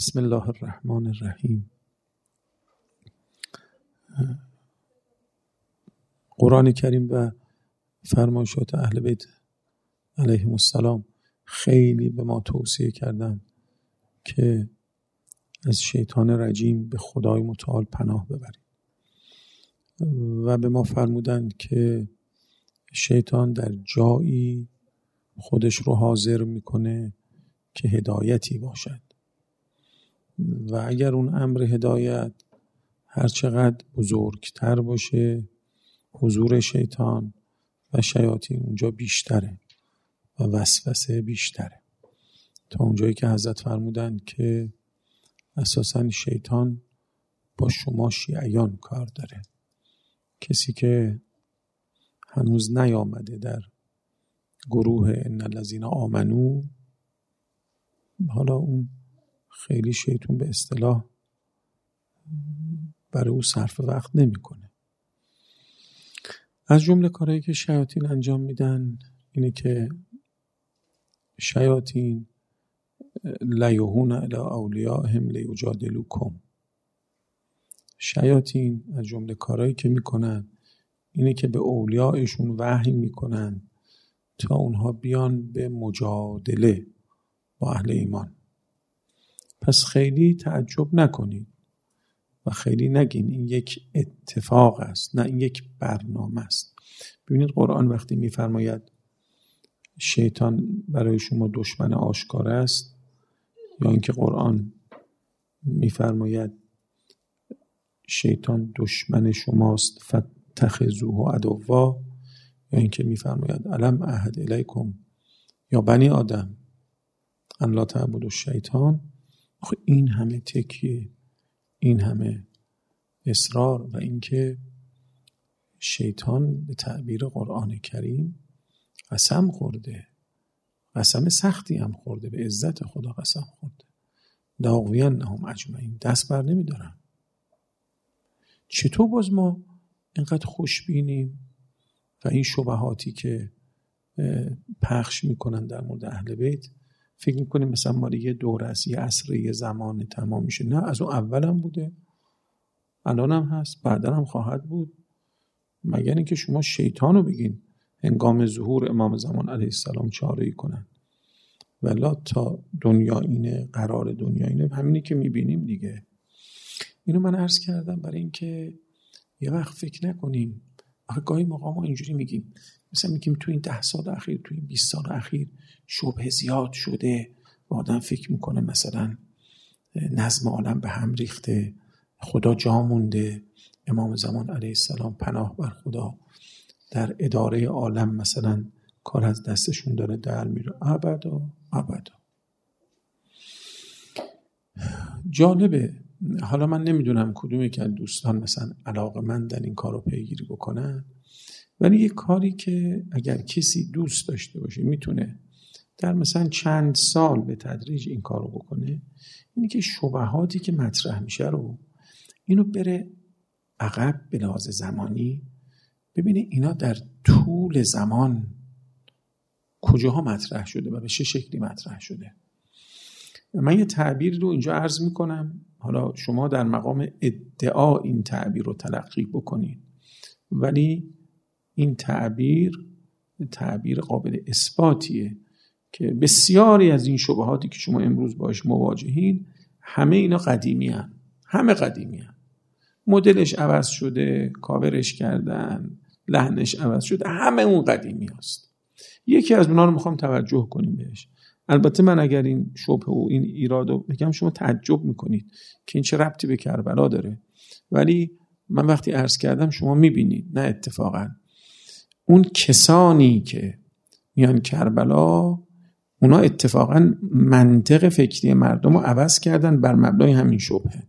بسم الله الرحمن الرحیم. قرآن کریم و فرمایشات اهل بیت علیهم السلام خیلی به ما توصیه کردن که از شیطان رجیم به خدای متعال پناه ببریم و به ما فرمودند که شیطان در جایی خودش رو حاضر میکنه که هدایتی باشد و اگر اون امر هدایت هر چقدر بزرگتر باشه حضور شیطان و شیاطین اونجا بیشتره و وسوسه بیشتره، تا اونجایی که حضرت فرمودن که اساساً شیطان با شما شیعیان کار داره. کسی که هنوز نیامده در گروه ان الذین آمنو، حالا اون خیلی شیطان به اصطلاح برای او صرف وقت نمیکنه. از جمله کارهایی که شیاطین انجام میدن اینه که شیاطین لیهون الی اولیائهم لیجادلوکم. شیاطین از جمله کارهایی که میکنن اینه که به اولیائشون وحی میکنن تا اونها بیان به مجادله با اهل ایمان. پس خیلی تعجب نکنید و خیلی نگین این یک اتفاق است، نه این یک برنامه است. ببینید قرآن وقتی میفرماید شیطان برای شما دشمن آشکار است، یا اینکه قرآن میفرماید شیطان دشمن شماست فاتخذوه عدوا، یا اینکه میفرماید الم اعهد الیکم یا بنی آدم ان لا تعبدوا الشیطان. این همه تکیه، این همه اصرار و اینکه شیطان به تعبیر قرآن کریم قسم خورده، قسم سختی هم خورده، به عزت خدا قسم خورده، لاغوینهم اجمعین، دست بر نمیدارن. چطور باز ما اینقدر خوشبینیم و این شبهاتی که پخش میکنن در مورد اهل بیت فکر میکنیم مثلا مالی یه دوره است، یه عصر، یه زمان تمام میشه؟ نه، از اون اول هم بوده، الان هم هست، بعدا هم خواهد بود. مگر اینکه شما شیطان رو بگین هنگام ظهور امام زمان علیه السلام چاره‌ای کنن، ولی تا دنیا اینه، قرار دنیا اینه، همینی که میبینیم دیگه. اینو من عرض کردم برای اینکه یه وقت فکر نکنیم. آخه گاهی موقع ما اینجوری میگیم، مثلا میگیم تو این 10 سال اخیر، تو این 20 سال اخیر شبه زیاد شده و آدم فکر میکنه مثلا نظم عالم به هم ریخته، خدا جا مونده، امام زمان علیه السلام پناه بر خدا در اداره عالم مثلا کار از دستشون داره در میره. ابدا. جالبه. حالا من نمیدونم کدومی که دوستان مثلا علاقه‌مندن این کارو پیگیری بکنن، ولی یه کاری که اگر کسی دوست داشته باشه میتونه در مثلا چند سال به تدریج این کارو بکنه، اینه که شبهاتی که مطرح میشه رو اینو بره عقب به لحاظ زمانی، ببینه اینا در طول زمان کجاها مطرح شده و به چه شکلی مطرح شده. من یه تعبیر رو اینجا عرض میکنم، حالا شما در مقام ادعا این تعبیر رو تلقی بکنید، ولی این تعبیر قابل اثباتیه که بسیاری از این شبهاتی که شما امروز باش مواجهین همه اینا قدیمی هن. همه قدیمی هن. مدلش عوض شده، کاورش کردن، لحنش عوض شده، همه اون قدیمی هست. یکی از اونا رو میخوام توجه کنیم بهش. البته من اگر این شبه و این ایرادو بگم شما تعجب میکنید که این چه ربطی به کربلا داره، ولی من وقتی عرض کردم شما میبینید نه اتفاقا اون کسانی که میان کربلا اونا اتفاقا منطق فکری مردم رو عوض کردن بر مبنای همین شبهه.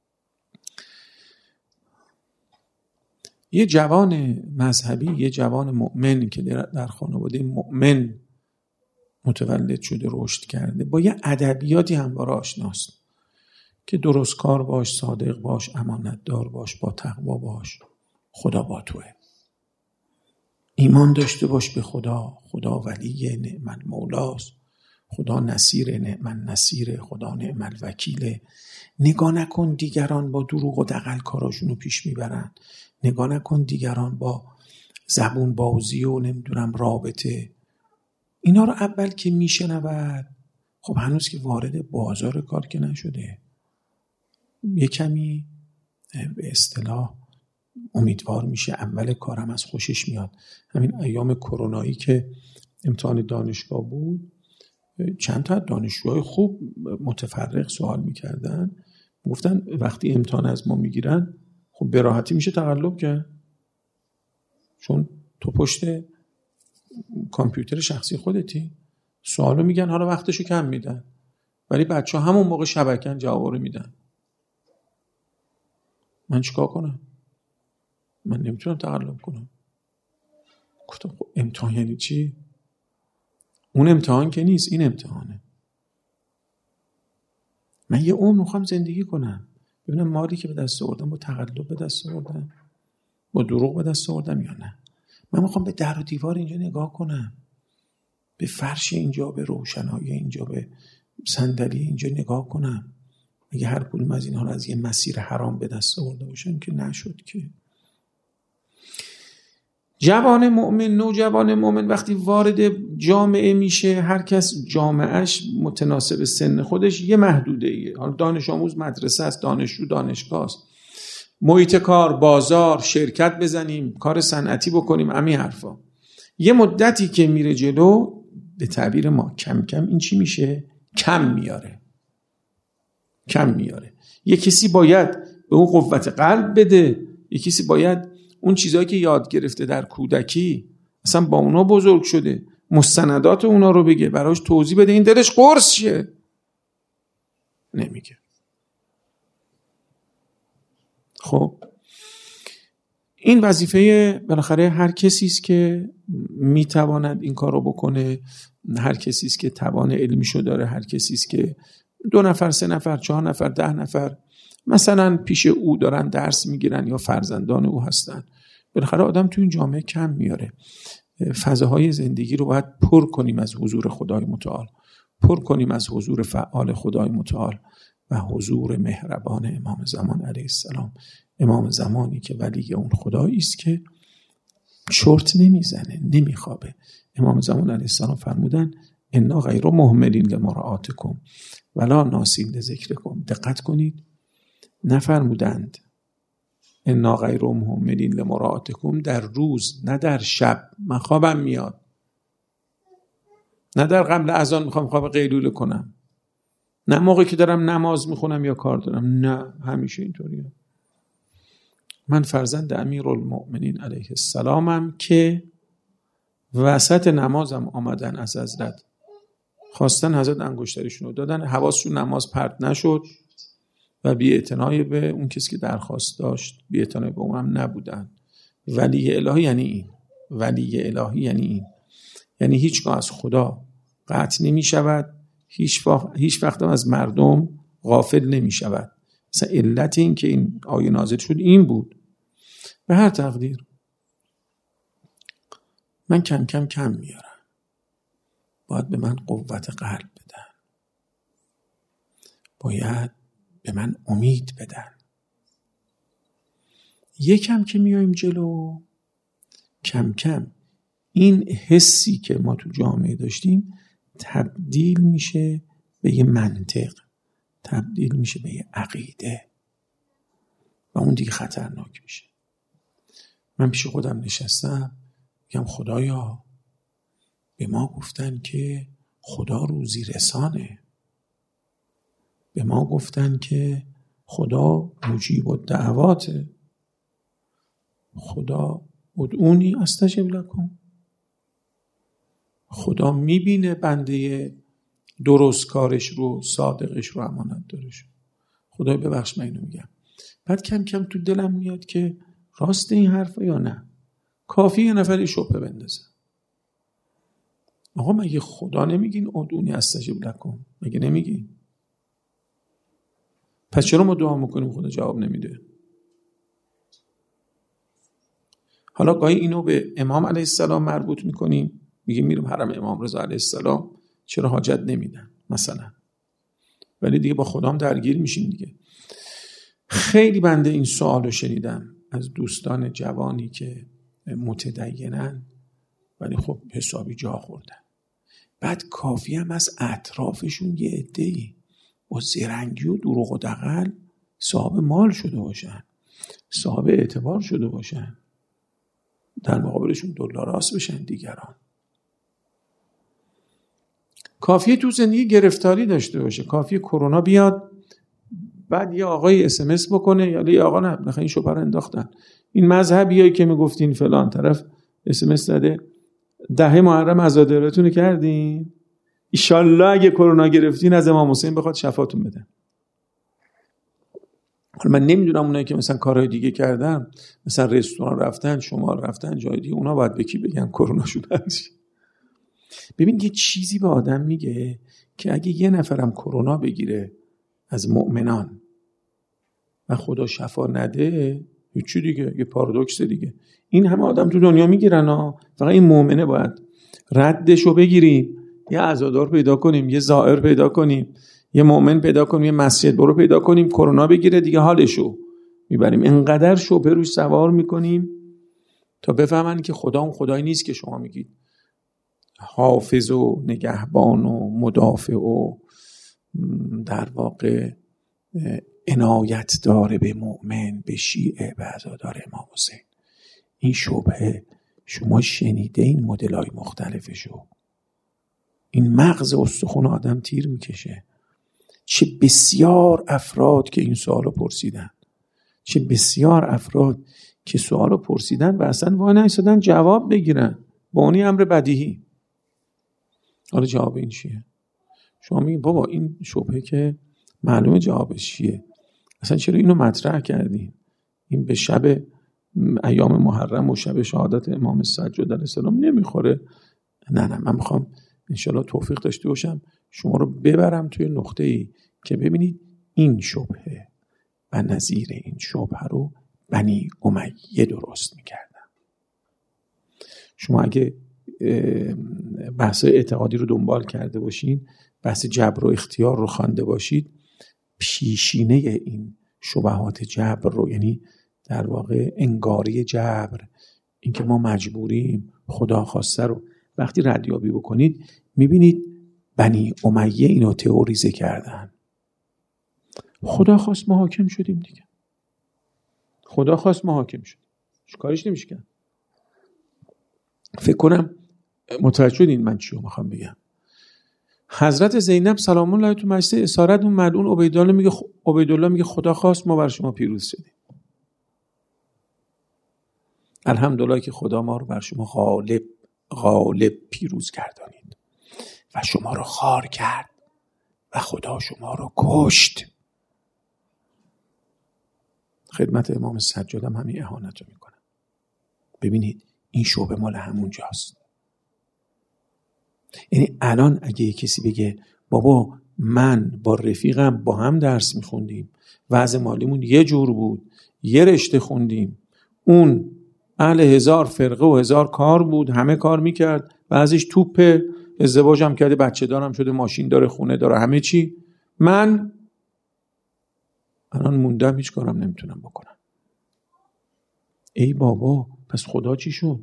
یه جوان مذهبی، یه جوان مؤمن که در خانواده مؤمن متولد شده، رشد کرده، با یه ادبیاتی همواره آشناست که درست کار باش، صادق باش، امانت دار باش، با تقوا باش، خدا با توه، ایمان داشته باش به خدا، خدا ولی نعم المولاست، خدا نصیر، نعم النصیر، خدا نعم الوکیل. نگاه نکن دیگران با دروغ و دغل کاراشونو پیش میبرن. نگاه نکن دیگران با زبون بازی و نمیدونم رابطه. اینا رو اول که میشنود، خب هنوز که وارد بازار کار که نشده، یه کمی به اصطلاح امیدوار میشه، اول کارم از خوشش میاد. همین ایام کرونایی که امتحان دانشگاه بود، چند تا دانشجوهای خوب متفرق سوال میکردن، گفتن وقتی امتحان از ما میگیرن خب به راحتی میشه تقلب کرد، چون تو پشت کامپیوتر شخصی خودتی. سوالو میگن، حالا وقتشو کم میدن، ولی بچه ها همون موقع شبکن جواب رو میدن. من چیکار کنم؟ من نمیتونم تقلب کنم. گفتم خب امتحان یعنی چی؟ اون امتحان که نیست، این امتحانه. من یه عمر میخوام زندگی کنم، ببینم مالی که به دست آوردم با تقلب به دست آوردم، با دروغ به دست آوردم یا نه. من میخوام به در و دیوار اینجا نگاه کنم، به فرش اینجا، به روشنایی اینجا، به صندلی اینجا نگاه کنم. اگه هر کدوم از اینها رو از یه مسیر حرام به دست آورده باشن که نشد که. جوان مؤمن، نوجوان مؤمن وقتی وارد جامعه میشه، هر کس جامعهش متناسب سن خودش یه محدوده ایه. حالا دانش آموز مدرسه است، دانشجو دانشگاه است، محیط کار بازار، شرکت بزنیم، کار صنعتی بکنیم، همین حرفا. یه مدتی که میره جلو، به تعبیر ما کم کم این چی میشه؟ کم میاره. یه کسی باید به اون قوت قلب بده، یه کسی باید اون چیزایی که یاد گرفته در کودکی، اصلا با اونا بزرگ شده، مستندات اونا رو بگه، براش توضیح بده، این دلش قرص شه. نمیگه. خب این وظیفه بالاخره هر کسی است که میتواند این کار رو بکنه، هر کسی است که توان علمیشو داره، هر کسی است که 2 نفر 3 نفر 4 نفر 10 نفر مثلا پیش او دارن درس میگیرن یا فرزندان او هستن. بالاخره آدم تو این جامعه کم میاره. فضاهای زندگی رو باید پر کنیم از حضور خدای متعال، پر کنیم از حضور فعال خدای متعال و حضور مهربان امام زمان علیه السلام. امام زمانی که ولی اون خدایی است که چرت نمیزنه، نمیخوابه. امام زمان علیه السلام فرمودن انا غیر مهملین لمراعاتکم ولا ناسین لذکرکم. دقت کنید، نفرمودند انا غیر مهملین لمراعاتکم در روز، نه در شب. من خوابم میاد، نه در قبل اذان میخوام خواب قیلوله کنم، نه موقعی که دارم نماز میخونم یا کار دارم، نه همیشه اینطوریه. من فرزند امیرالمؤمنین علیه السلامم که وسط نمازم آمدن از حضرت خواستن حضرت انگشتریشون رو دادن، حواسشون نماز پرت نشد و بی‌اعتنایی به اون کسی که درخواست داشت، بی‌اعتنایی به اونم نبودن. ولی الهی یعنی این، ولی الهی یعنی این، یعنی هیچگاه از خدا قطع نمی شود، هیچ وقت از مردم غافل نمی شود. مثلا علت این که این آیه نازل شد این بود. به هر تقدیر من کم کم میارم، باید به من قوت قلب بدن، باید به من امید بدن. یکم که میایم جلو، کم کم این حسی که ما تو جامعه داشتیم تبدیل میشه به یه منطق، تبدیل میشه به یه عقیده و اون دیگه خطرناک میشه. من پیش خودم نشستم میگم خدایا به ما گفتن که خدا روزی رسانه، به ما گفتن که خدا مجیب الدعواته، خدا ادعونی استجب لکم، خدا میبینه بنده درست کارش رو، صادقش رو، امانت دارش. خدای ببخش من اینو میگم. بعد کم کم تو دلم میاد که راست این حرفه یا نه. کافی یه نفری شبهه بندازه. آقا مگه خدا نمیگین ادعونی استجب لکم؟ مگه نمیگین؟ پس چرا ما دعا میکنیم خدا جواب نمیده؟ حالا گاهی اینو به امام علیه السلام مربوط میکنیم، میگیم میریم حرم امام رضا علیه السلام چرا حاجت نمیدن مثلا؟ ولی دیگه با خودم درگیر میشین دیگه. خیلی بنده این سوالو شنیدم از دوستان جوانی که متدینن ولی خب حسابی جا خوردن. بعد کافی هم از اطرافشون یه عده‌ای با زرنگی و دروغ و دغل صاحب مال شده باشن، صاحب اعتبار شده باشن، در مقابلشون دلاراست بشن دیگران. کافیه تو زندگی گرفتاری داشته باشه، کافیه کرونا بیاد بعد یه آقای اسمس بکنه یا یه آقا نه این شبهه رو انداختن، این مذهبیایی که میگفتین فلان طرف اسمس زده 10 محرم عزادارتون کردین، ایشالله اگه کرونا گرفتین از امام حسین بخواد شفاتون بده. حالا من نمیدونم اونایی که مثلا کارهای دیگه کردن، مثلا رستوران رفتن، شمال رفتن، جای دیگه، اونا باید به کی بگن کرونا شده. ببین یه چیزی به آدم میگه که اگه یه نفرم کرونا بگیره از مؤمنان و خدا شفا نده، هیچی دیگه، یه پارادوکس دیگه. این همه آدم تو دنیا میگیرن ها، فقط این مؤمنه باید ردشو بگیریم، یه عزادار پیدا کنیم، یه زائر پیدا کنیم، یه مؤمن پیدا کنیم، یه مسجد برو پیدا کنیم، کرونا بگیره دیگه حالشو میبریم. انقدر شبهه روش سوار میکنیم تا بفهمن که خدا اون خدایی نیست که شما میگید، حافظ و نگهبان و مدافع و در واقع عنایت داره به مؤمن، به شیعه، به عزادار امام حسین. این شبهه شما شنیده این مدل‌های مختلفشو، این مغز استخون آدم تیر میکشه. چه بسیار افراد که این سوالو پرسیدن، چه بسیار افراد که سوالو پرسیدن و اصلا وای نایستادن جواب بگیرن با اونی امر بدیهی. حالا جواب این چیه؟ شما میگید بابا این شبهه که معلومه جوابش چیه، اصلا چرا اینو مطرح کردین؟ این به شب ایام محرم و شب شهادت امام سجاد علیه السلام نمیخوره. نه من میخوام انشالله توفیق داشته باشم شما رو ببرم توی نقطه‌ای که ببینید این شبهه و نظیر این شبهه رو بنی امیه درست میکردن. شما اگه بحث اعتقادی رو دنبال کرده باشین، بحث جبر و اختیار رو خوانده باشید، پیشینه این شبهات جبر رو، یعنی در واقع انگاری جبر، اینکه ما مجبوریم، خدا خواسته رو وقتی ردیابی بکنید میبینید بنی امیه اینو تئوریزه کردن. خدا خواست ما حاکم شدیم دیگه، خدا خواست ما حاکم شدیم، کارش نمیشه کرد. فکر کنم متوجه شدین من چی رو میخوام بگم. حضرت زینب سلام الله تو مجلس اسارت اون ملعون عبیدالله میگه خدا خواست ما بر شما پیروز شدیم. الحمدلله که خدا ما رو بر شما غالب پیروز گردانید و شما رو خوار کرد و خدا شما رو کشت. خدمت امام سجاد هم همین اهانت رو میکنم. ببینید این شعبه مال همون جاست. یعنی الان اگه کسی بگه بابا من با رفیقم با هم درس میخوندیم، وضع مالیمون یه جور بود، یه رشته خوندیم، اون اهل 1000 فرقه و 1000 کار بود، همه کار میکرد، بعضیش توپه، ازدواج هم کرده، بچه دارم شده، ماشین داره، خونه داره، همه چی، من الان موندم هیچ کارم نمیتونم بکنم. ای بابا پس خدا چی شد؟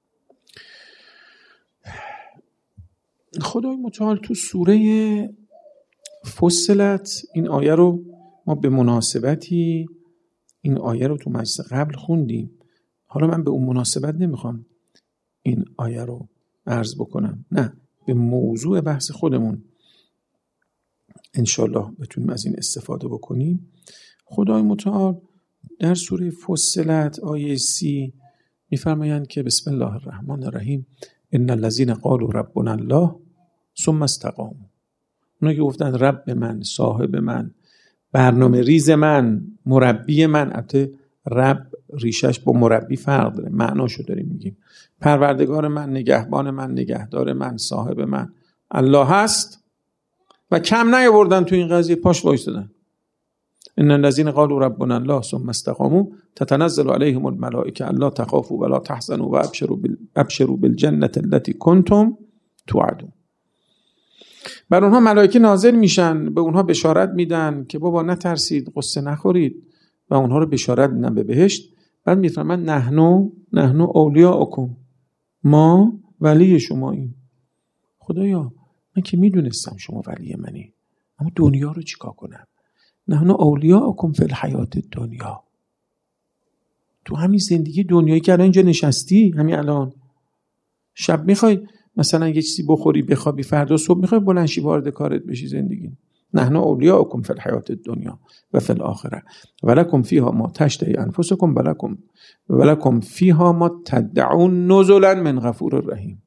خدای متعال تو سوره فصلت این آیه رو ما به مناسبتی این آیه رو تو مجلس قبل خوندیم. حالا من به اون مناسبت نمیخوام این آیه رو عرض بکنم، نه به موضوع بحث خودمون انشالله بتونیم از این استفاده بکنیم. خدای متعال در سوره فصلت آیه 30 میفرمایند که بسم الله الرحمن الرحیم ان الذين قالوا ربنا الله ثم استقاموا. اونا که گفتن رب من، صاحب من، برنامه ریز من، مربی من، البته رب ریشش با مربی فرق داره، معناشو داریم میگیم، پروردگار من، نگهبان من، نگهدار من، صاحب من الله هست و کم نیاوردن تو این قضیه، پاش وایسادن. ان الذين قالوا ربنا الله ثم استقاموا تتنزل عليهم الملائكه الا تخافوا ولا تحزنوا وابشروا بالجنه التي كنتم توعدون. بر اونها ملائکه نازل میشن، به اونها بشارت میدن که بابا نترسید، قصه نخورید، و اونها رو بشارت میدن به بهشت. بعد میفرمان نحنو اولیاءکم، ما ولی شماییم. خدایا من که میدونستم شما ولی منی، اما دنیا رو چیکار کنم؟ نحنو اولیاءکم فی الحیات الدنیا، تو همین زندگی دنیایی که الان اینجا نشستی، همین الان شب میخوای مثلا یه چیزی بخوری بخوابی، فردا صبح میخوای بلند شی وارد کارت بشی زندگی. نحنو اولیاءکم فی الحیات الدنیا و فی الاخره ولکم فیها ما تشتهی انفسکم ولکم فیها ما تدعون نزلا من غفور رحیم.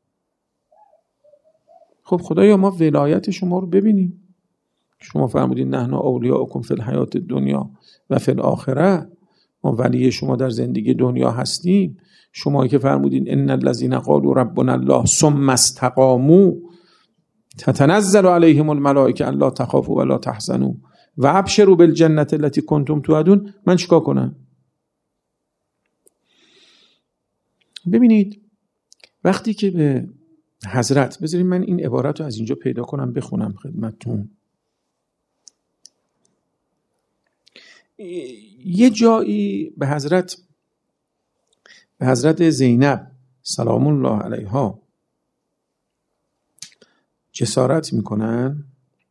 خب خدایا ما ولایت شما رو ببینیم. شما فرمودین نحنو اولیاءکم فی الحیات الدنیا و فی الاخره، ما ولی شما در زندگی دنیا هستیم. شما که فرمودین ان الذين قالوا ربنا الله ثم استقاموا تتنزل عليهم الملائکه الا تخافوا ولا تحزنوا وابشروا بالجنه التي كنتم توعدون. من چیکار کنم؟ ببینید وقتی که به حضرت، بذارید من این عبارت رو از اینجا پیدا کنم بخونم خدمتتون. یه جایی به حضرت زینب سلام الله علیها جسارت میکنن.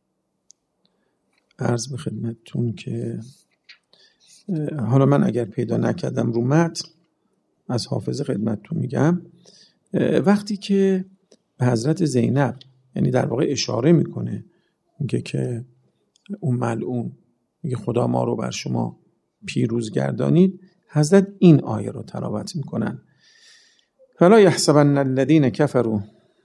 عرض به خدمتتون که حالا من اگر پیدا نکردم رو متن از حافظه خدمتتون میگم. وقتی که به حضرت زینب، یعنی در واقع اشاره میکنه، میگه که اون ملعون میگه خدا ما رو بر شما پیروز گردانید، حضرت این آیه رو تلاوت میکنن: فلا یحسبن الذین کفروا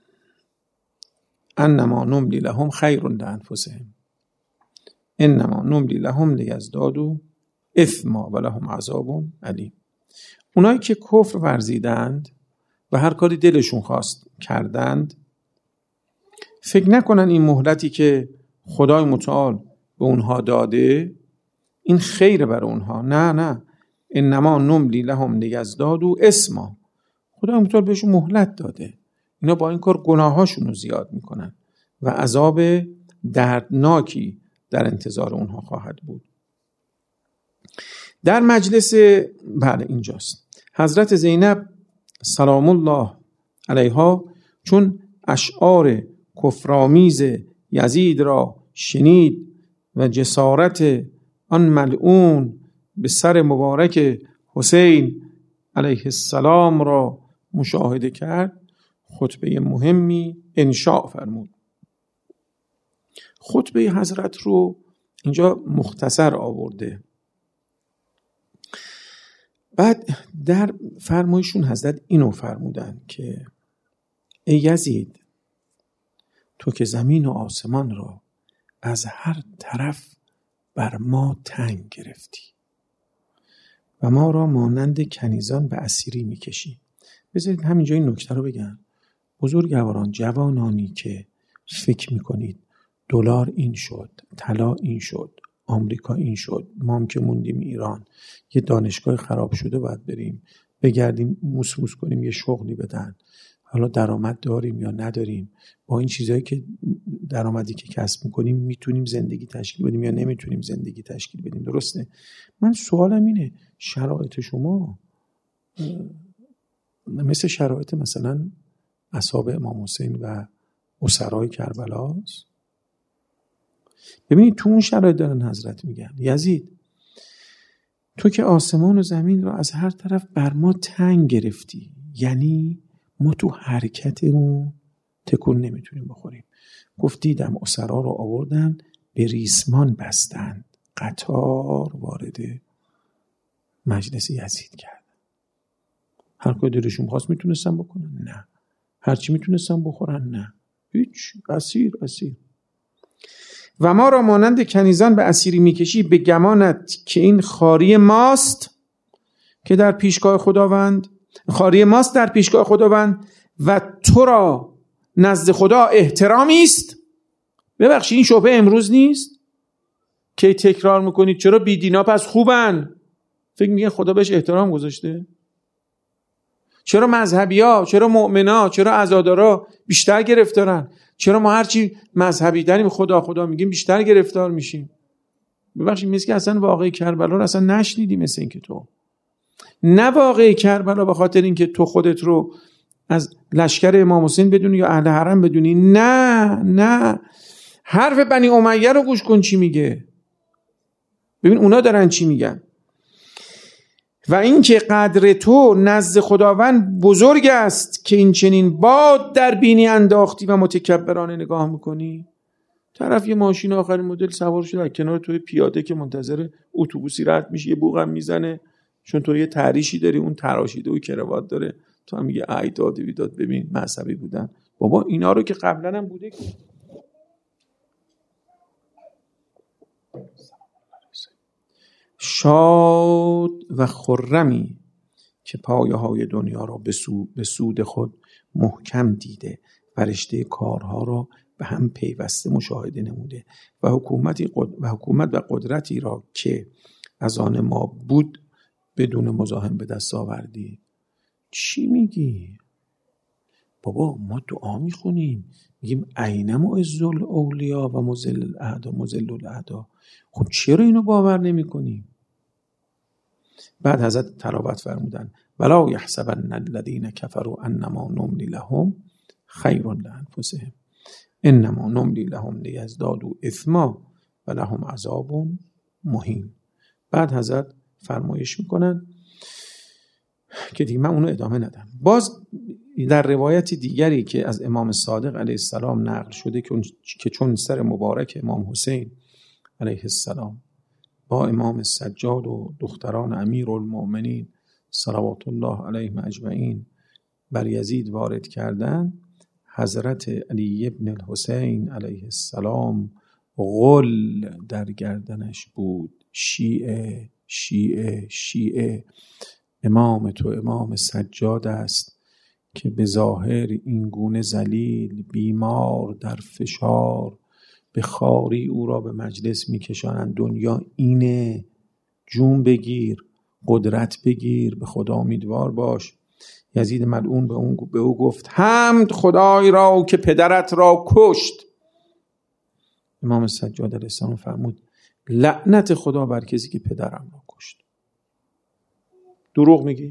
انما نملی لهم خیر لانفسهم انما نملی لهم لیزدادوا اثما ولهم عذاب علیم. اونایی که کفر ورزیدند و هر کاری دلشون خواست کردند، فکر نکنن این مهلتی که خدای متعال به اونها داده این خیر بر اونها. نه، انما نملی لهم لیزدادوا اثما، خدای متعال بهشون مهلت داده، اینا با این کار گناهاشون رو زیاد میکنن و عذاب دردناکی در انتظار اونها خواهد بود. در مجلس اینجاست حضرت زینب سلام الله علیها چون اشعار کفرآمیز یزید را شنید و جسارت آن ملعون به سر مبارک حسین علیه السلام را مشاهده کرد، خطبه مهمی انشاء فرمود. خطبه حضرت رو اینجا مختصر آورده. بعد در فرمایشون حضرت اینو فرمودن که ای یزید، تو که زمین و آسمان را از هر طرف بر ما تنگ گرفتی و ما را مانند کنیزان به اسیری میکشی. بذارید همینجا این نکته رو بگم. بزرگواران، جوانانی که فکر میکنید دلار این شد، طلا این شد، آمریکا این شد، ما هم که موندیم ایران، یه دانشگاه خراب شده باید بریم بگردیم موس کنیم یه شغلی بدن، حالا درآمد داریم یا نداریم، با این چیزایی که درآمدی که کسب میکنیم میتونیم زندگی تشکیل بدیم یا نمیتونیم زندگی تشکیل بدیم. درسته؟ من سوالم اینه، شرایط شما مثل شرایط مثلا اصحاب امام حسین و اسرای کربلاست؟ ببینید تو اون شرایط دارن حضرت میگن یزید، تو که آسمان و زمین رو از هر طرف بر ما تنگ گرفتی، یعنی ما تو حرکتمون تکون نمیتونیم بخوریم. گفت دیدم اسرا رو آوردن به ریسمان بستند، قطار وارد مجلس یزید کردن. هر کاری دلشون خواست میتونستن بکنن؟ نه. هرچی میتونستن بخورن؟ نه. هیچ. اسیر. و ما را مانند کنیزان به اسیری میکشی به گمانت که این خاری ماست که در پیشگاه خداوند، خاری ماست در پیشگاه خداوند و تو را نزد خدا احترامی است. ببخشید این شبهه امروز نیست که تکرار میکنید چرا بیدینا پس خوبن؟ فکر میگن خدا بهش احترام گذاشته؟ چرا مذهبی‌ها، چرا مؤمنا، چرا عزادارا بیشتر گرفتارن؟ چرا ما هرچی مذهبی داریم خدا خدا میگیم بیشتر گرفتار میشیم؟ ببخشید مثل که اصلا واقعه کربلا رو اصلا نشنیدی. مثل این که تو نه واقعه کربلا به خاطر اینکه تو خودت رو از لشکر امام حسین بدونی یا اهل حرم بدونی، نه حرف بنی امیه رو گوش کن چی میگه. ببین اونا دارن چی میگن. و این که قدر تو نزد خداوند بزرگ است که این چنین باد در بینی انداختی و متکبرانه نگاه میکنی. طرف یه ماشین آخرین مدل سوار شده کنار توی پیاده که منتظر اتوبوسی رد میشه، یه بوقم میزنه چون تو یه تریشی داری، اون تراشیده و کراوات داره، تو هم میگه ای داد بیداد. ببین مذهبی بودن بابا، اینا رو که قبلا هم بوده. شاد و خرمی که پایه های دنیا را به سود خود محکم دیده و رشته کارها را به هم پیوسته مشاهده نموده و حکومت و قدرتی را که از آن ما بود بدون مزاحم به دست آوردی. چی میگی؟ بابا ما دعا میخونیم میگیم عین معز الاولیا و مذل الاعدا. خب چرا اینو باور نمیکنیم؟ بعد حضرت تلاوت فرمودن ولا یحسبن الذین کفروا انما نملی لهم خیر لانفسهم انما نملی لهم لیزدادوا اثما و لهم عذاب مهین. بعد حضرت فرمایش میکنن که دیگه من اونو ادامه ندم. باز در روایت دیگری که از امام صادق علیه السلام نقل شده که چون سر مبارک امام حسین علیه السلام با امام سجاد و دختران امیرالمؤمنین صلوات الله علیهم اجمعین بر یزید وارد کردن، حضرت علی ابن الحسین علیه السلام غل در گردنش بود. شیعه شیعه شیعه. امام تو امام سجاد است که به ظاهر این گونه ذلیل بیمار در فشار به خاری او را به مجلس میکشانند. دنیا اینه، جون بگیر، قدرت بگیر، به خدا امیدوار باش. یزید ملعون به او گفت حمد خدای را که پدرت را کشت. امام سجاد علیه السلام فرمود لعنت خدا بر کسی که پدرم را کشت. دروغ میگی؟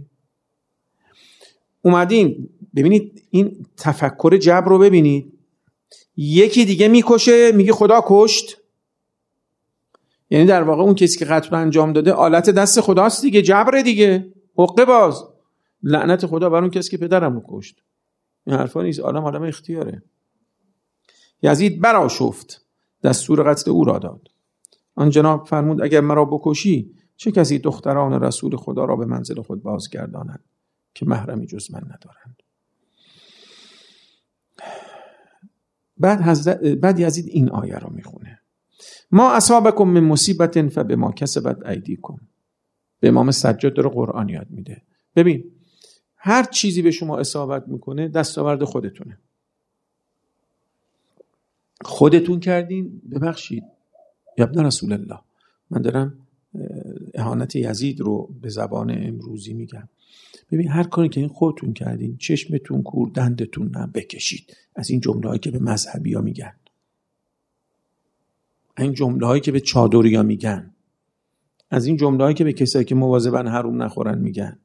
اومدین ببینید این تفکر جبر رو ببینید. یکی دیگه میکشه میگه خدا کشت، یعنی در واقع اون کسی که قتل انجام داده آلت دست خداست دیگه، جبر دیگه، حقه باز. لعنت خدا بر اون کسی که پدرم رو کشت. این حرفا نیست، آدم اختیاره. یزید برآشفت، دستور قتل او را داد. آن جناب فرمود اگر مرا بکشی چه کسی دختران رسول خدا را به منزل خود بازگرداند که محرمی جز من ندارند. بعد یزید این آیه رو میخونه ما اصابکم من مصیبت فبما کسبت ایدیکم. به امام سجاد داره قرآن یاد میده. ببین هر چیزی به شما اصابت میکنه دستاورد خودتونه، خودتون کردین. ببخشید یا ابن رسول الله، من دارم اهانت یزید رو به زبان امروزی میگم. ببین هر کاری که این خودتون کردین، چشمتون کور دندتون نه بکشید. از این جمله هایی که به مذهبی ها میگن، این جمله هایی که به چادری ها میگن، از این جمله هایی که به کسایی که مواظبن حروم نخورن میگن،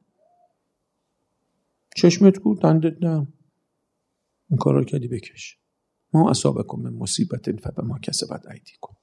چشمت کور دندت نه، این کار رو کردی بکش. ما اصابکم من مصیبت فبما کسبت ایدیکم.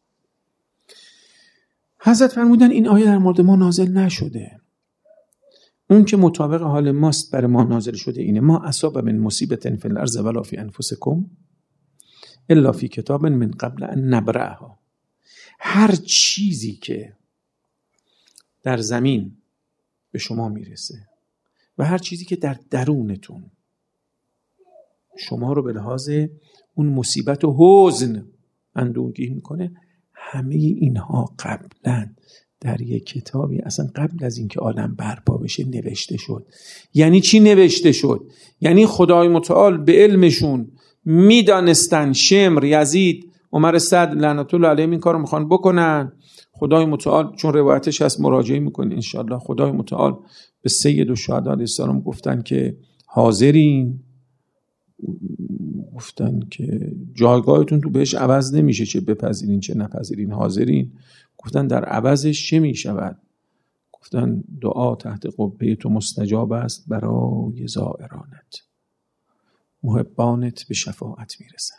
حضرت فرمودن این آیه در مورد ما نازل نشده، اون که مطابق حال ماست بر ما نازل شده اینه ما اصاب من مصیبت فی الارض ولا فی انفسکم الا فی کتاب من قبل ان نبرأها. هر چیزی که در زمین به شما میرسه و هر چیزی که در درونتون شما رو به لحاظ اون مصیبت و حزن اندوهگی میکنه، همه اینها قبلا در یک کتابی اصلا قبل از اینکه عالم برپا بشه نوشته شد. یعنی چی نوشته شد؟ یعنی خدای متعال به علمشون میدانستن شمر، یزید، عمر سعد لعنت الله علیهم این کارو میخوان بکنن. خدای متعال چون روایتش هست مراجعه میکنین انشالله، خدای متعال به سید الشهدا علیه السلام گفتن که حاضرین؟ گفتن که جایگاهتون تو بهش عوض نمیشه، چه بپذیرین چه نپذیرین حاضرین. گفتن در عوضش چه میشود؟ گفتن دعا تحت قبه تو مستجاب است برای زائرانت، محبانت به شفاعت میرسن،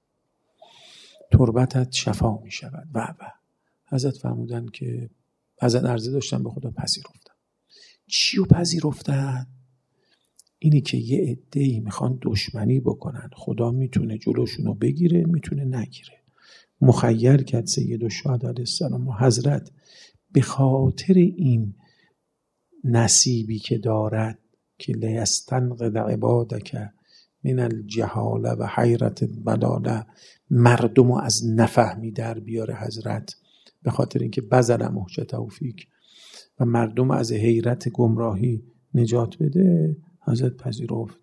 تربتت شفا میشود و حضرت فرمودن که حضرت عرضه داشتن به خدا پذیرفتن. چیو پذیرفتن؟ اینی که یه عده‌ای میخوان دشمنی بکنن، خدا میتونه جلوشونو بگیره میتونه نگیره. مخیر کرد سید الشهدا علیه السلام و حضرت به خاطر این نصیبی که دارد که لیستنقذ عبادک من الجهاله و حیرت الضلاله، مردم رو از نفهمی در بیاره حضرت، به خاطر اینکه بذل محج توفیق و مردم از حیرت گمراهی نجات بده، حضرت پذیرفت.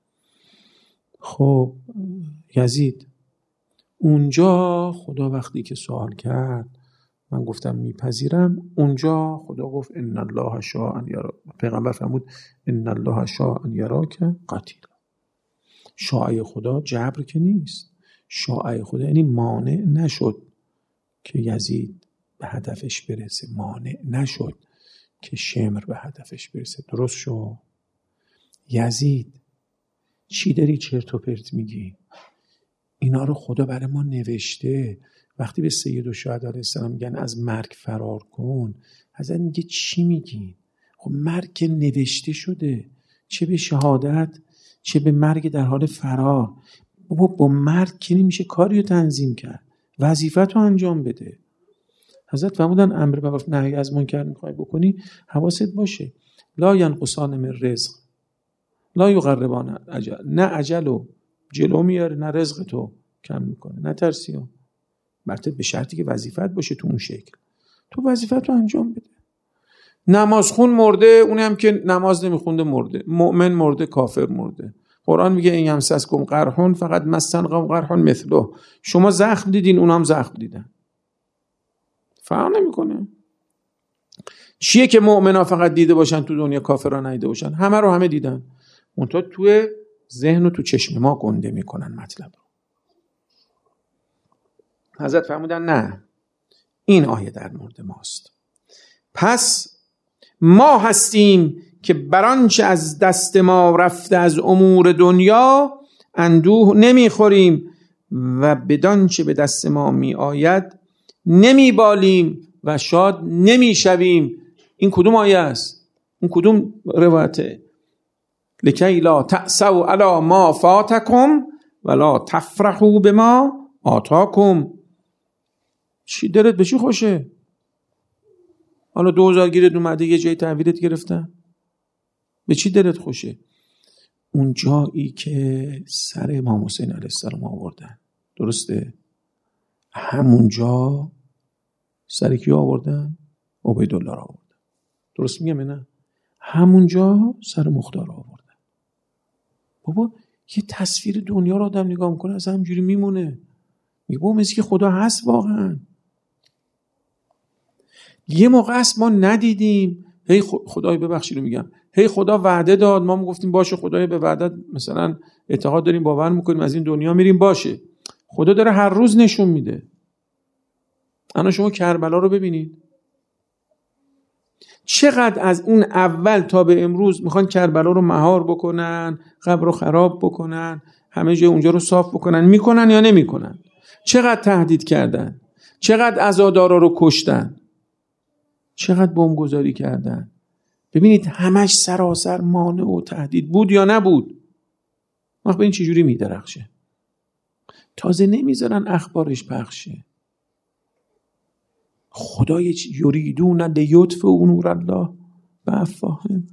خب یزید اونجا خدا وقتی که سوال کرد من گفتم میپذیرم، اونجا خدا گفت ان الله شاء ان یراک، پیغمبر فرمود ان الله شاء ان یراک قتیل. شاء خدا جبر که نیست، شاء خدا یعنی مانع نشد که یزید به هدفش برسه، مانع نشد که شمر به هدفش برسه. درست شو یزید چی داری چرت و پرت میگی؟ اینا رو خدا برای ما نوشته. وقتی به سید الشهدا علیه السلام میگن از مرگ فرار کن، حضرت میگه چی میگی؟ خب مرگ که نوشته شده، چه به شهادت چه به مرگ در حال فرار. بابا با مرگ که نمیشه کاری رو تنظیم کرد، وظیفت رو انجام بده. حضرت فرمودن امر به معروف نهی از منکر میخوای بکنی حواست باشه، لا ینقصان من رزق لا یقربان اجل، نه اجل و جلو میاره نه رزق تو کم میکنه، نه ترسیان. البته به شرطی که وظیفت باشه تو اون شکل، تو وظیفت رو انجام بده. نمازخون مرده، اونی هم که نماز نمیخونده مرده، مؤمن مرده، کافر مرده. قرآن میگه این یمسسکم قرحون فقط مسن قوم قرحون مثله، شما زخم دیدین اونا هم زخم دیدن، فرق نمیکنه. چیه که مؤمنا فقط دیده باشن تو دنیا، کافرا ندیده باشن؟ همه رو همه دیدن، منتها توی ذهن و تو چشم ما گنده میکنن مطلب رو. حضرت فرمودن نه، این آیه در مورد ماست. پس ما هستیم که برانچه از دست ما رفته از امور دنیا اندوه نمیخوریم و بدانچه به دست ما می آید نمیبالیم و شاد نمیشویم. این کدوم آیه است؟ این کدوم روایته؟ لکی لا تأسوا علی ما فاتکم ولا تفرحوا بما آتاکم. چی دلت به چی خوشه؟ حالا 2000 گیرت اومده یه جای تحویلت گرفتن، به چی دلت خوشه؟ اون جایی که سر امام حسین علیه السلام آوردن، درسته؟ همونجا سر کی آوردن؟ عبیدالله را آوردن. درست میگم نه؟ همونجا سر مختار آوردن. بابا یه تصویر دنیا رو آدم نگاه میکنه از همجوری میمونه، میگه بابا مثل که خدا هست واقعا. یه موقع است ما ندیدیم، هی خدای ببخشید رو میگم، هی خدا وعده داد، ما گفتیم باشه خدای به وعدت مثلا اعتقاد داریم باور میکنیم از این دنیا میریم، باشه. خدا داره هر روز نشون میده. الان شما کربلا رو ببینید، چقدر از اون اول تا به امروز میخوان کربلا رو مهار بکنن، قبر رو خراب بکنن، همه جای اونجا رو صاف بکنن، میکنن یا نمیکنن؟ چقدر تهدید کردن، چقدر عزادارا رو کشتن، چقدر بمبگذاری کردن. ببینید همش سراسر مانع و تهدید بود یا نبود؟ وقت به این چجوری میدرخشه؟ تازه نمیذارن اخبارش پخشه. خدای یریدون لیطفئوا نور الله بافواههم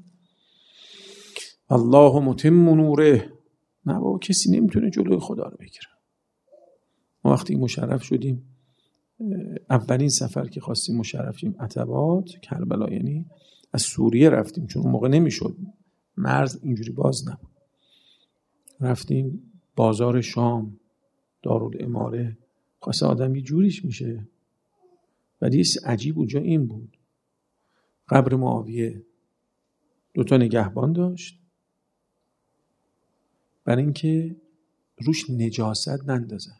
الله متم نوره. نه بابا کسی نمیتونه جلوی خدا رو بگیره. ما وقتی مشرف شدیم، اولین سفر که خواستیم مشرف شیم عتبات کربلا، یعنی از سوریه رفتیم چون اون موقع نمیشد، مرز اینجوری باز نبود. رفتیم بازار شام، دارالاماره، خواسته آدم یه جوریش میشه. ولی عجیب اونجا این بود، قبر معاویه 2 نگهبان داشت برای اینکه روش نجاست نندازن.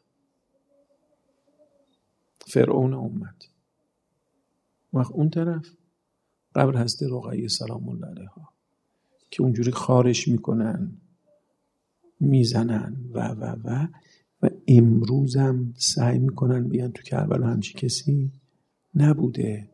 فرعون امت. وقت اون طرف قبر حضرت رقیه سلام الله علیها که اونجوری خارش میکنن، میزنن و امروزم سعی میکنن بیان تو کربلا همچی کسی نبوده.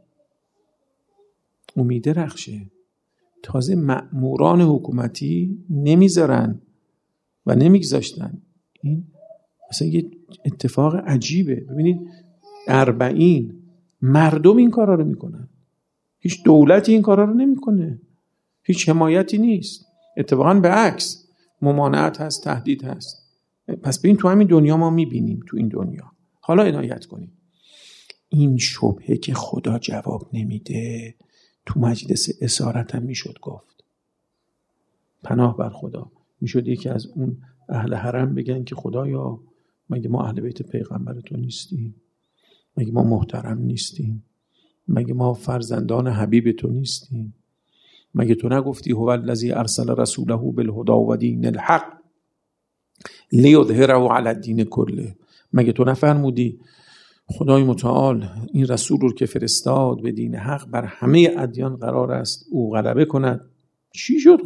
امید رخشه. تازه مأموران حکومتی نمیذارن و نمیگذاشتن. این مثلا یه اتفاق عجیبه. ببینید 40 مردم این کارا رو میکنن، هیچ دولتی این کارا رو نمیکنه، هیچ حمایتی نیست، اتفاقا به عکس ممانعت هست، تهدید هست. پس ببین تو همین دنیا ما میبینیم، تو این دنیا. حالا عنایت کنیم این شبهه که خدا جواب نمیده تو مجلس اسارت هم میشد گفت. پناه بر خدا. میشد یکی از اون اهل حرم بگن که خدایا مگه ما اهل بیت پیغمبر تو نیستیم؟ مگه ما محترم نیستیم؟ مگه ما فرزندان حبیب تو نیستیم؟ مگه تو نگفتی هو الذی ارسل رسوله بالهدی و دین الحق لیظهره علی الدین کله؟ مگه تو نفرمودی خدای متعال این رسول رو که فرستاد به دین حق بر همه ادیان قرار است او غلبه کند؟ چی شد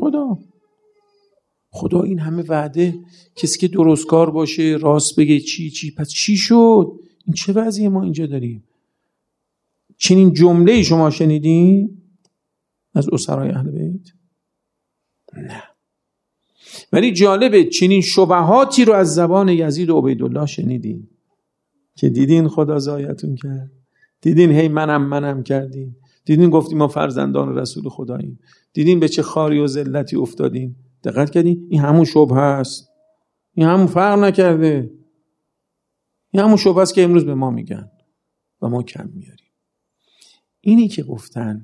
خدا این همه وعده، کسی که درستکار باشه، راست بگه، چی پس چی شد؟ این چه وضعی ما اینجا داریم؟ چنین جمله شما شنیدین از اسرای اهل بیت؟ نه. ولی جالبه چنین شبهاتی رو از زبان یزید و عبیدالله شنیدین که دیدین خدا زایتون کرد، دیدین هی منم کردین، دیدین گفتیم ما فرزندان رسول خداییم، دیدین به چه خاری و ذلتی افتادین. دقت کردین؟ این همون شبهه است، این همون فرق نکرده، این همون شبهه است که امروز به ما میگن و ما کم میاریم. اینی که گفتن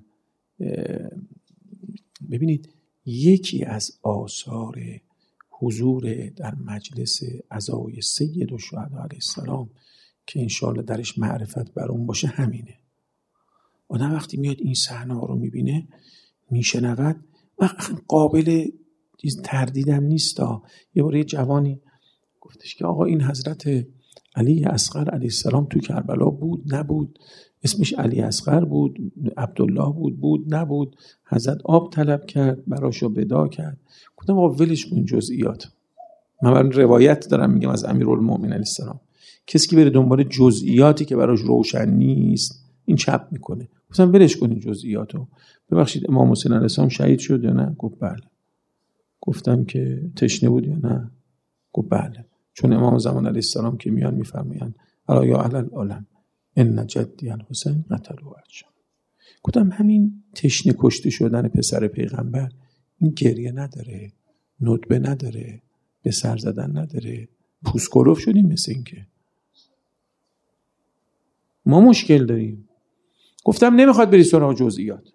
ببینید یکی از آثار حضور در مجلس عزای سید الشهدا علیه السلام که انشاءالله درش معرفت بر اون باشه همینه. آدم وقتی میاد این صحنه ها رو میبینه، میشنود، قابل تردیدم نیست. یه بار یه جوانی گفتش که آقا این حضرت علی اصغر علیه السلام تو کربلا بود نبود؟ اسمش علی اصغر بود، عبدالله بود نبود؟ حضرت آب طلب کرد، براشو بدا کرد. گفتم آقا ولش کن جزئیات. من برای روایت دارم میگم از امیرالمومنین علیه السلام. کسی که بره دنبال جزئیاتی که براش روشن نیست این چپ میکنه. گفتم ولش کن این جزئیاتو. ببخشید امام حسین علیه السلام شهید شد یا نه؟ گفت بله. گفتم که تشنه بود یا نه؟ گفت بله. چون امام زمان علیه السلام که میان میفرمایند الا یا اهل العالم ان جدی الحسین قتلوا عجل. گفتم همین تشنه کشته شدن پسر پیغمبر این گریه نداره، ندبه نداره، به سر زدن نداره، پوسکروف شدیم مثل این که ما مشکل داریم. گفتم نمیخواد بری سراغ جزئیات،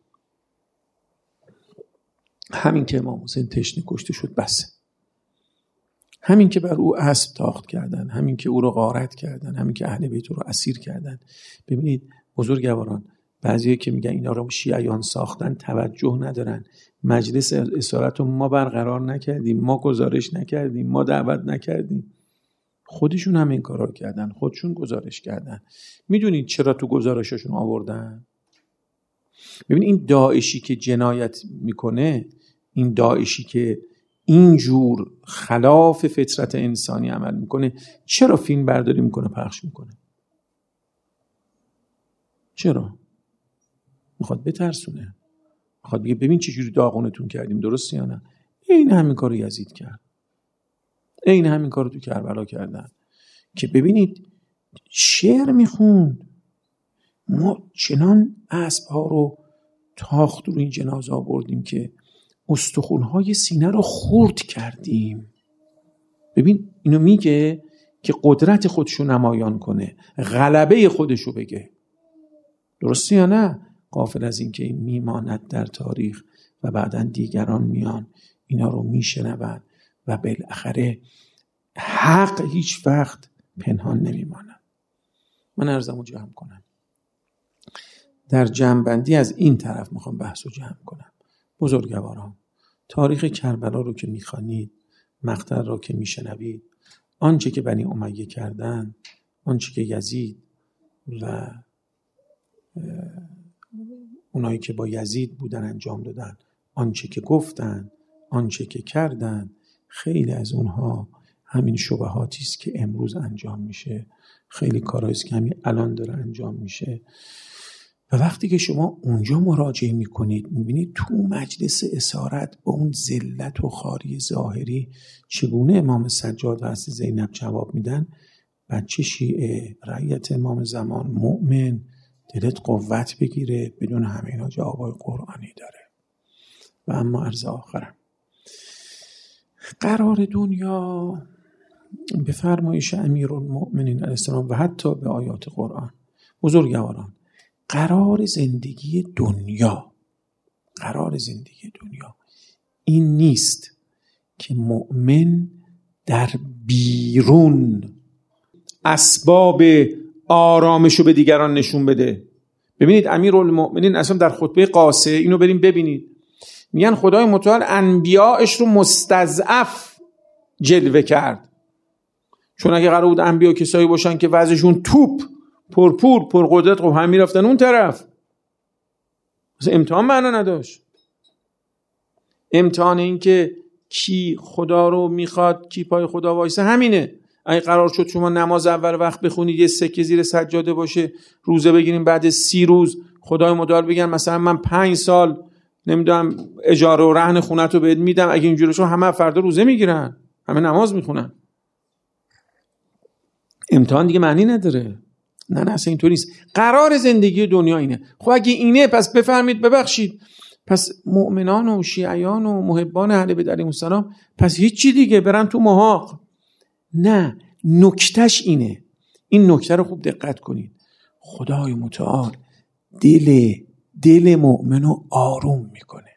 همین که امام حسین تشنه کشته شد بسه، همین که بر او اسب تاخت کردن، همین که او رو غارت کردن، همین که اهل بیت رو اسیر کردن. ببینید بزرگواران، بعضیایی که میگن اینا رو شیعیان ساختن توجه ندارن. مجلس اسارت رو ما برقرار نکردیم، ما گزارش نکردیم، ما دعوت نکردیم. خودشون هم این کارا رو کردن، خودشون گزارش کردن. میدونید چرا تو گزارششون آوردن؟ ببین این داعشی که جنایت میکنه، این داعشی که اینجور خلاف فطرت انسانی عمل میکنه، چرا فیلم برداری میکنه پخش میکنه؟ چرا؟ میخواد بترسونه، میخواد بگه ببین چه جوری داغونتون کردیم، درسته یا نه؟ این همین کارو یزید کرد، این همین کارو تو کربلا کردن. که ببینید شعر میخوند، ما چنان اسب‌ها رو تاخت رو این جنازه آوردیم که استخوان‌های سینه رو خورد کردیم. ببین اینو میگه که قدرت خودشو نمایان کنه، غلبه خودشو بگه، درسته یا نه؟ غافل از این که این میماند در تاریخ و بعداً دیگران میان اینا رو میشنون و بالاخره حق هیچ وقت پنهان نمیماند. من عرضمو جمع کنم. در جمع‌بندی از این طرف میخوام بحثو جمع کنم. بزرگواران، تاریخ کربلا رو که میخوانید، مقطع رو که میشنوید، آنچه که بنی امیه کردن، آنچه که یزید و اونایی که با یزید بودن انجام دادن، آنچه که گفتن، آنچه که کردن، خیلی از اونها همین شبهاتی است که امروز انجام میشه، خیلی کارهایی است که همین الان داره انجام میشه. و وقتی که شما اونجا مراجعه میکنید میبینید تو مجلس اسارت با اون ذلت و خواری ظاهری چگونه امام سجاد و حضرت زینب جواب میدن. بچه شیعه، رعیت امام زمان، مؤمن، دلت قوت بگیره، بدون همه اینا جوابای قرآنی داره. و اما عرض آخرم، قرار دنیا به فرمایش امیرالمؤمنین علیه السلام و حتی به آیات قرآن بزرگواران، قرار زندگی دنیا این نیست که مؤمن در بیرون اسباب آرامشو به دیگران نشون بده. ببینید امیرالمؤمنین اصلا در خطبه قاصه اینو بریم ببینید، میگن خدای متعال انبیاءش رو مستضعف جلوه کرد. چون اگه قرار بود انبیا کسایی باشن که وضعشون توپ پرپور پرقدرت، خب هم میرفتن اون طرف. مثلا امتحان معنا نداشت. امتحان این که کی خدا رو میخواد، کی پای خدا وایسه، همینه. اگه قرار شد شما نماز اول وقت بخونید، یه سکه زیر سجاده باشه، روزه بگیریم، بعد 30 روز خدای متعال بگن مثلا من 5 سال نمیدونم اجاره و رهن خونت رو بهت میدم، اگه اینجوری شو همه فردا روزه میگیرن، همه نماز میخونن. امتحان دیگه معنی نداره. نه اصلا اینطوری نیست. قرار زندگی دنیا اینه. خب اگه اینه پس بفرمید ببخشید، پس مؤمنان و شیعیان و محبان اهل بیت علیهم السلام پس هیچی دیگه برن تو محاق. نه، نکتهش اینه. این نکته رو خوب دقت کنید. خدای متعال دل مؤمن رو آروم میکنه.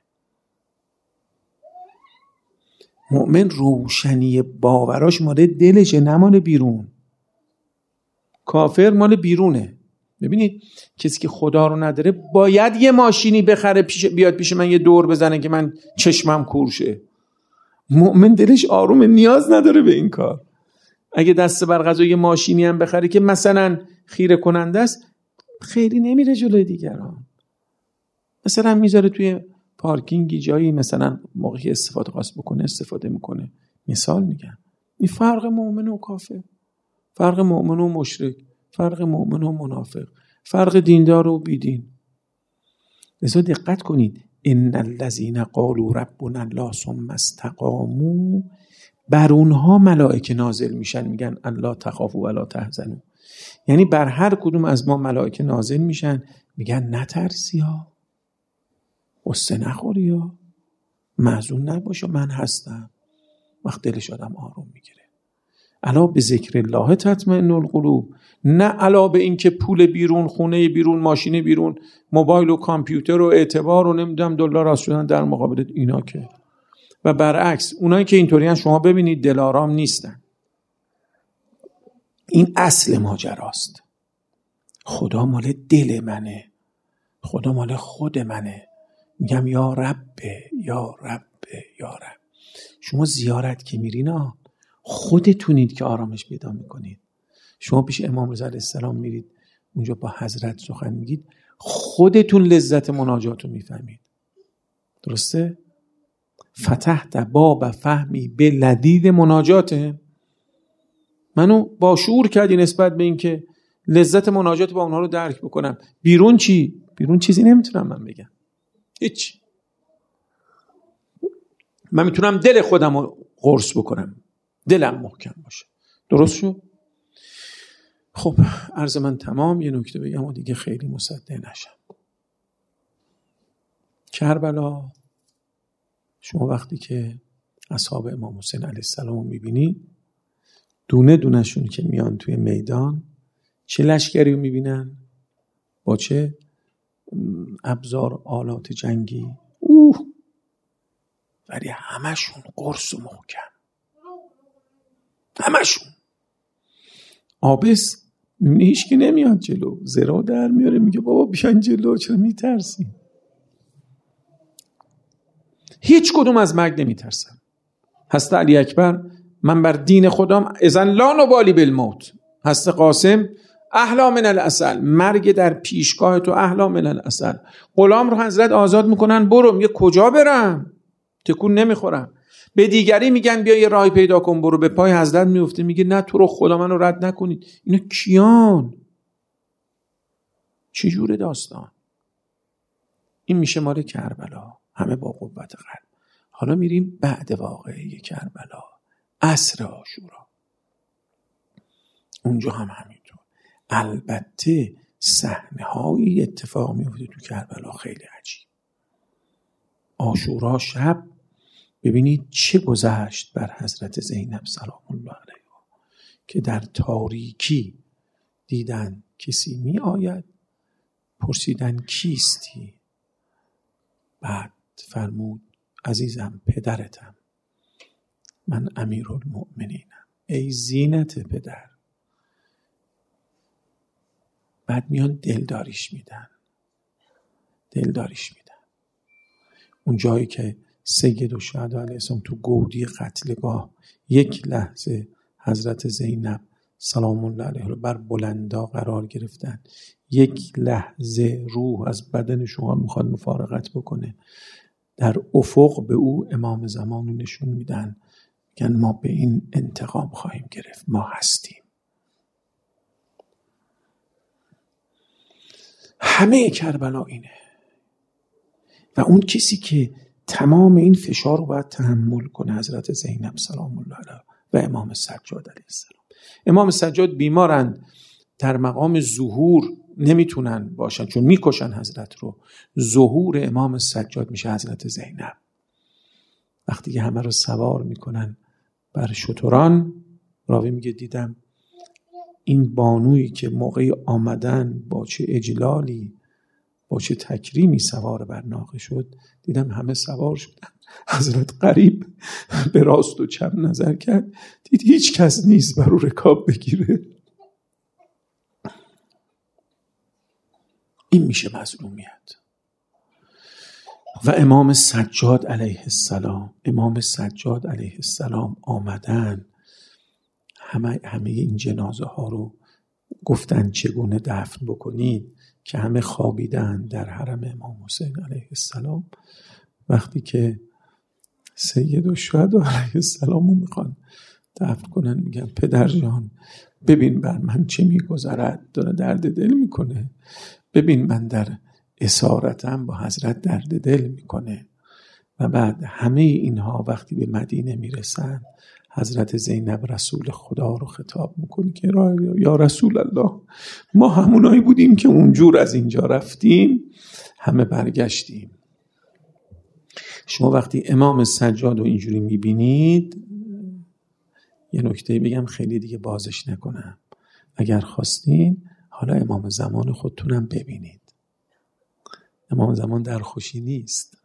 مؤمن روشنی باوراش مال دلشه، نه مال بیرون. کافر مال بیرونه. ببینید کسی که خدا رو نداره باید یه ماشینی بخره بیاد پیش من یه دور بزنه که من چشمم کور شه. مؤمن دلش آرومه، نیاز نداره به این کار. اگه دست بر قضا یه ماشینی هم بخره که مثلا خیره کننده است، خیلی نمیره جلوی دیگران. مثلا میذاره توی پارکینگی جایی، مثلا موقعی استفاده خاص بکنه استفاده میکنه. مثال میگم. این فرق مؤمن و کافر، فرق مؤمن و مشرک، فرق مؤمن و منافق، فرق دیندار و بیدین. لذا دقت کنید. ان الذين قالوا ربنا الله ثم استقاموا، بر اونها ملائکه نازل میشن، میگن الله تخافوا ولا تحزنوا. یعنی بر هر کدوم از ما ملائکه نازل میشن، میگن نترسی ها، غصه نخوری ها، محزون نباش، من هستم. وقت دلش آدم آروم میگیره. الا به ذکر الله تطمئن القلوب. نه الا به این که پول بیرون، خونه بیرون، ماشین بیرون، موبایل و کامپیوتر و اعتبار و نمیدونم دلار راست شدن در مقابل اینا که. و برعکس اونایی که اینطوریان شما ببینید دلارام نیستن. این اصل ماجراست. خدا مال دل منه، خدا مال خود منه. میگم یا رب یا رب یا رب. شما زیارت که میرین خودتونید که آرامش پیدا میکنید. شما پیش امام رضا علیه السلام میرید، اونجا با حضرت سخن میگید، خودتون لذت مناجات رو میفهمید. درسته؟ فتحت باب فهمی به لذیذ مناجاته. منو با شعور کردی نسبت به این که لذت مناجات با اونها رو درک بکنم. بیرون چی؟ بیرون چیزی نمیتونم من بگم. هیچ. من میتونم دل خودم رو قرص بکنم، دلم محکم باشه. درست شد؟ خب عرض من تمام. یه نکته بگم و دیگه خیلی مصدق نشم. کربلا، شما وقتی که اصحاب امام حسین علیه السلام رو میبینید، دونه دونه شون که میان توی میدان، چه لشکری رو میبینن؟ با چه ابزار آلات جنگی؟ ولی همشون قرص و محکم، همشون. آبس میبینی هیچ کی نمیاد جلو، زرا در میاره، میگه بابا بیان جلو، چرا میترسی؟ هیچ کدوم از مرگ نمیترسن. حضرت علی اکبر من بر دین خدام اذن لا نبالی بالموت. حضرت قاسم احلی من العسل، مرگ در پیشگاه تو احلی من العسل. غلام رو حضرت آزاد میکنن، برو. میگه کجا برم؟ تکون نمیخورم. به دیگری میگن بیا یه راهی پیدا کن برو، به پای حضرت میفته، میگه نه تو رو خدا منو رد نکنید. اینا کیان؟ چجور داستان؟ این میشه مال کربلا، همه با قوت قلب. حالا میریم بعد واقعه کربلا، عصر عاشورا. اونجا هم همینطور. البته صحنه‌هایی اتفاق میفته تو کربلا خیلی عجیب. عاشورا شب ببینید چه گذشت بر حضرت زینب سلام الله علیها که در تاریکی دیدن کسی می آید، پرسیدن کیستی؟ بعد فرمود عزیزم پدرتم، من امیرالمؤمنینم. ای زینت پدر. بعد میان دلداریش میدن. اون جایی که سید الشهدا علیه السلام تو گودی قتلگاه یک لحظه حضرت زینب سلام الله علیها رو بر بلندا قرار گرفتن، یک لحظه روح از بدن شما میخواد مفارقت بکنه، در افق به او امام زمان رو نشون میدن، میگن ما به این انتقام خواهیم گرفت، ما هستیم. همه کربلا اینه. و اون کسی که تمام این فشار رو باید تحمل کنه حضرت زینب سلام الله علیها و امام سجاد علیه السلام. امام سجاد بیمارند، در مقام ظهور نمیتونن باشن چون میکشن حضرت رو. ظهور امام سجاد میشه حضرت زینب. وقتی که همه رو سوار میکنن بر شتران، راوی میگه دیدم این بانویی که موقع آمدن با چه اجلالی با چه تکریمی سوار بر ناقه شد، دیدم همه سوار شدن. حضرت قریب به راست و چپ نظر کرد، دید هیچ کس نیست بر او رکاب بگیره. این میشه مظلومیت. و امام سجاد علیه السلام آمدن، همه این جنازه ها رو گفتن چگونه دفن بکنید که همه خوابیدن در حرم امام حسین علیه السلام. وقتی که سید الشهدا علیه السلام رو میخوان دفن کنن، میگن پدر جان ببین بر من چه میگذرد، داره درد دل میکنه، ببین من در اسارتم با حضرت درد دل میکنه. و بعد همه اینها وقتی به مدینه میرسن، حضرت زینب رسول خدا رو خطاب میکنه که یا رسول الله، ما همونایی بودیم که اونجور از اینجا رفتیم، همه برگشتیم. شما وقتی امام سجاد رو اینجوری میبینید، یه نکته بگم خیلی دیگه بازش نکنم، اگر خواستین حالا امام زمان خودتونم ببینید. امام زمان در خوشی نیست.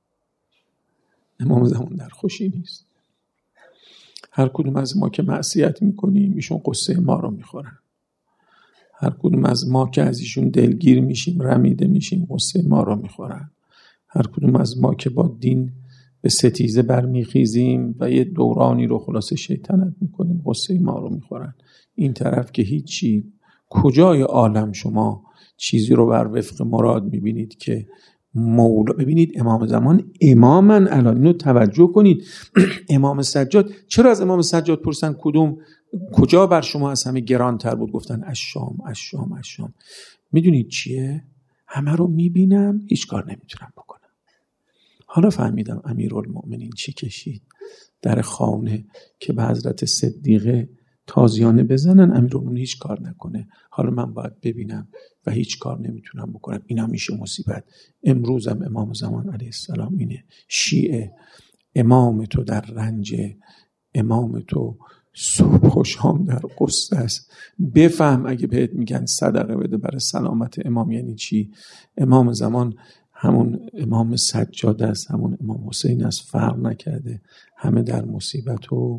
هر کدوم از ما که معصیت میکنیم ایشون قصه ما رو میخورن. هر کدوم از ما که از ایشون دلگیر میشیم، رمیده میشیم، قصه ما رو میخورن. هر کدوم از ما که با دین به ستیزه برمیخیزیم و یه دورانی رو خلاصه شیطنت میکنیم، قصه ما رو میخورن. این طرف که هیچی، کجای عالم شما چیزی رو بر وفق مراد میبینید که مولا؟ ببینید امام زمان امامن الان، اینو توجه کنید. امام سجاد، چرا از امام سجاد پرسن کجا بر شما از همه گرانتر بود؟ گفتن الشام. میدونید چیه؟ همه رو میبینم، هیچ کار نمیتونم بکنم. حالا فهمیدم امیرالمؤمنین چی کشید در خانه که به حضرت صدیقه تازیانه بزنن، امیرالمؤمنین هیچ کار نکنه. حالا من باید ببینم و هیچ کار نمیتونم بکنم. اینا میشه مصیبت. امروزم امام زمان علیه السلام اینه. شیعه امام تو در رنج، امام تو صبح و شام در غصه است. بفهم اگه بهت میگن صدقه بده برای سلامت امام یعنی چی. امام زمان همون امام سجاد است، همون امام حسین است، فرق نکرده. همه در مصیبت و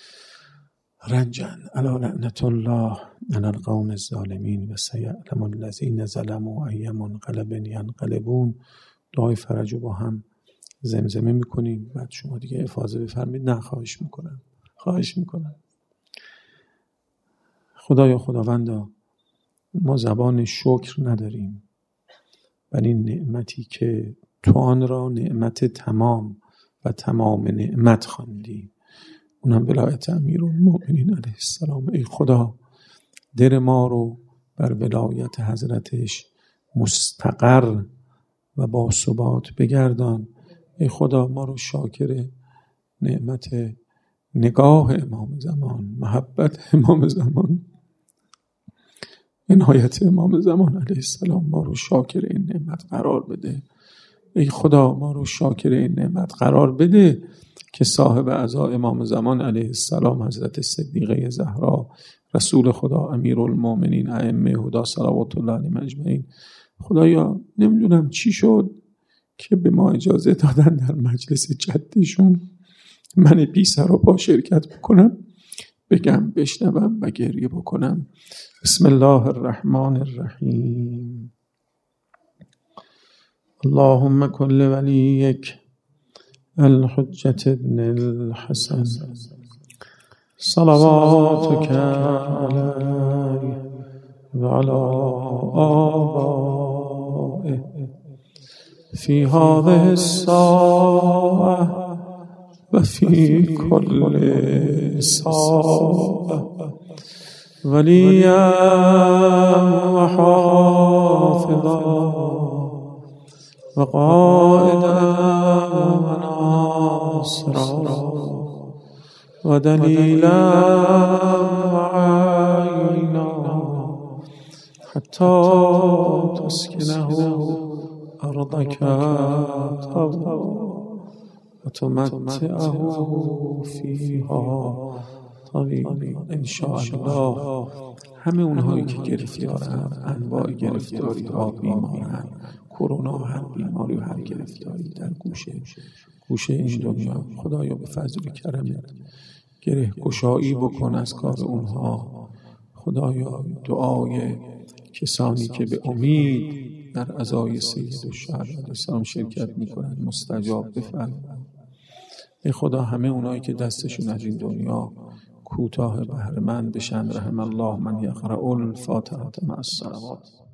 رنجن. الا لعنت الله علی القوم الظالمین و سیعلم الذین ظلموا ای منقلب ینقلبون. دعای فرج رو با هم زمزمه میکنیم. بعد شما دیگه افاضه بفرمید. نه خواهش میکنم. خواهش میکنم. خدایا خداوندا، ما زبان شکر نداریم بر این نعمتی که تو آن را نعمت تمام و تمام نعمت خواندی، اونم ولایت امیرالمؤمنین علیه السلام. ای خدا در ما رو بر ولایت حضرتش مستقر و با ثبات بگردان. ای خدا ما رو شاکر نعمت نگاه امام زمان، محبت امام زمان، عنایت امام زمان علیه السلام ما رو شاکر این نعمت قرار بده. ای خدا ما رو شاکر این نعمت قرار بده که صاحب عزا امام زمان علیه السلام حضرت صدیقه زهرا رسول خدا امیرالمؤمنین ائمه هدی صلوات الله علیهم اجمعین، خدایا نمیدونم چی شد که به ما اجازه دادن در مجلس جدشون من بی سر و پا شرکت بکنم، بگم، بشنوم و گریه بکنم. بسم الله الرحمن الرحیم. اللهم كل وليك الحجة ابن الحسن صلواتك عليه وعلى آبائه في هذه الساعة وفي كل ساعة وليا وحافظا وقائدا وناصرا ودليلا وعينا حتى تسكنه أرضك طوعا وتمتعه فيها طويلا. ان شاء الله همه اونهایی که گرفتارن، انواع گرفتاری ها، بیمارن، کرونا، هر بیماری و هر گرفتاری در گوشه این دنیا، خدایا به فضل و کرمت گره گشایی بکن از کار اونها. خدایا دعای کسانی که به امید در عزای سید الشهداء علیه السلام شرکت میکنن مستجاب بفرما. ای خدا همه اونایی که دستشون از این دنیا کوتاه بهره‌مند بشن، رحم الله من یقرأ الفاتحة مع الصلوات.